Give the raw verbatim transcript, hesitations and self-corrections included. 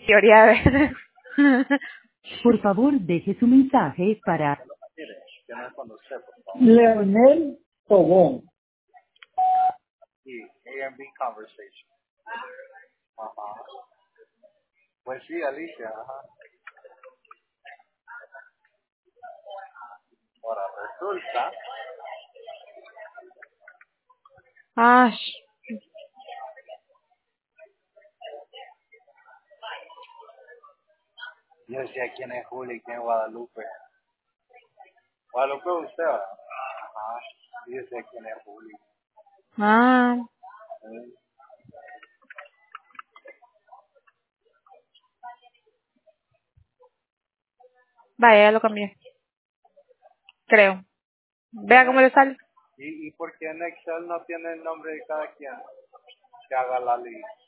Teoría de veces. Por favor, deje su mensaje para Leonel Tobón. Sí, A and B Conversation. Ajá. Pues sí, Alicia, ajá. Ahora resulta, Ay, yo decía quién es Juli, quién es Guadalupe. Guadalupe usted, ¿verdad? Ajá. Yo decía quién es Juli. ah, Sí. vaya, ya lo cambié. Creo. Vea cómo le sale. ¿Y, ¿Y por qué en Excel no tiene el nombre de cada quien? Que haga la lista.